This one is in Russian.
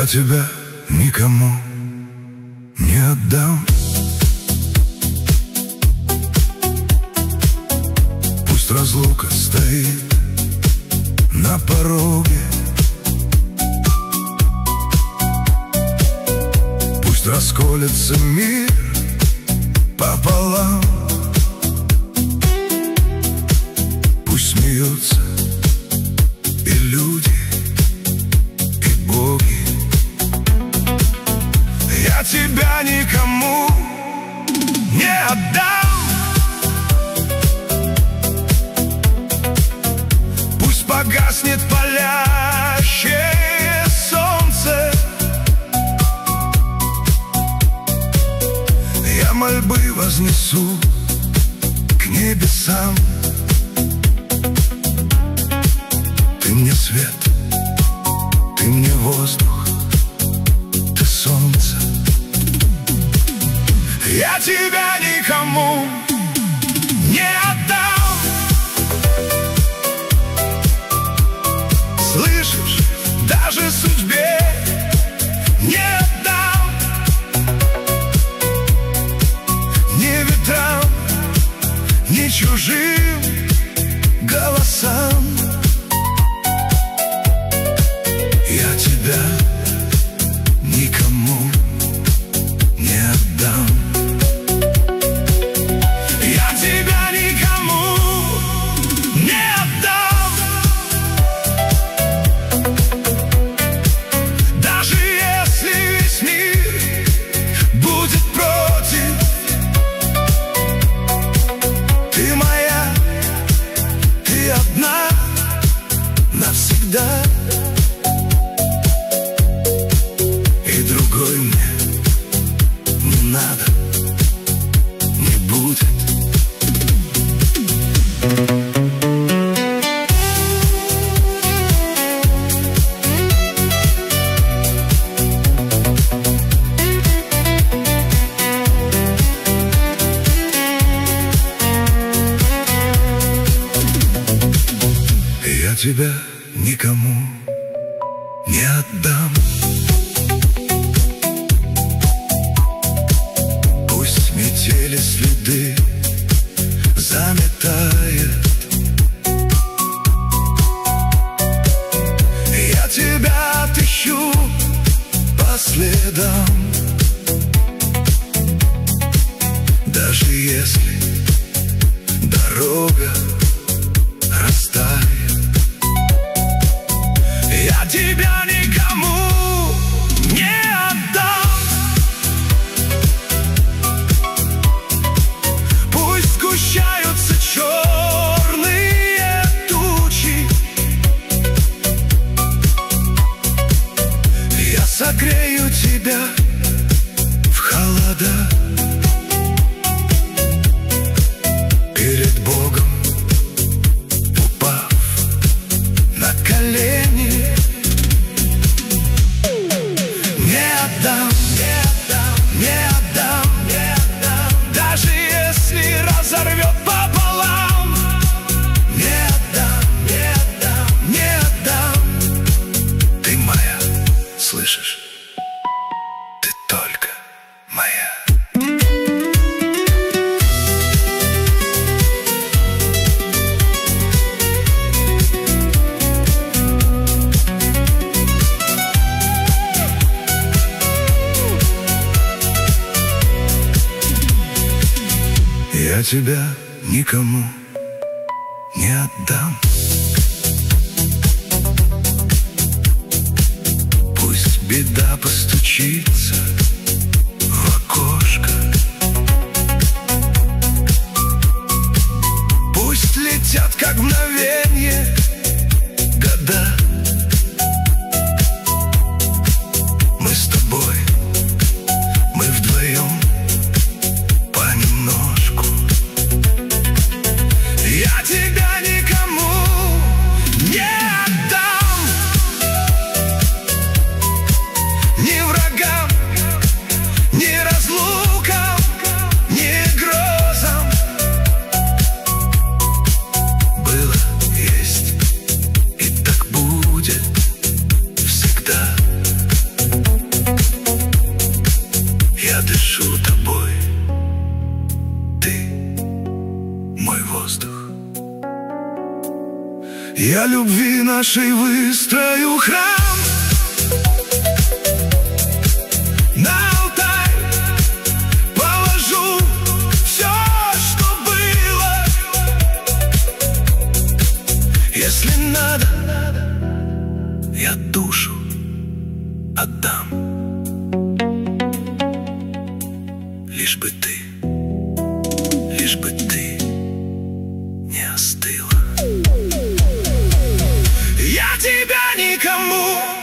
Я тебя никому не отдам. Пусть разлука стоит на пороге, пусть расколется мир пополам, пусть смеются и люди, и боги. Я тебя никому не отдам. Пусть погаснет палящее солнце, я мольбы вознесу к небесам. Ты мне свет, ты мне воздух, ты солнце. Я тебя никому не отдам. Слышишь, даже судьбе не отдам. Ни ветрам, ни чужим голосам. Я тебя никому не отдам. Я тебя никому не отдам. Даже если весь мир будет против, ты моя, ты одна навсегда. И другой мне не надо, не будет. Я тебя никому не отдам. Пусть метели следы заметает, я тебя отыщу по следам. Даже если дорога растает, я тебя никому не отдам. Пусть сгущаются черные тучи, я согрею тебя в холода. Перед Богом упав на колени, не отдам, не отдам, не отдам, не отдам. Даже если разорвет пополам, не отдам, не отдам, не отдам. Ты моя, слышишь? Ты только моя. Я тебя никому не отдам. Пусть беда постучится в окошко, пусть летят как мгновенье года. Мы с тобой, мы вдвоем понемножку. Я тебя никому не отдам. Ни врагам, дышу тобой. Ты мой воздух. Я любви нашей выстрою храм. На алтарь положу все, что было. Если надо, я душу отдам. Лишь бы ты не остыла. Я тебя никому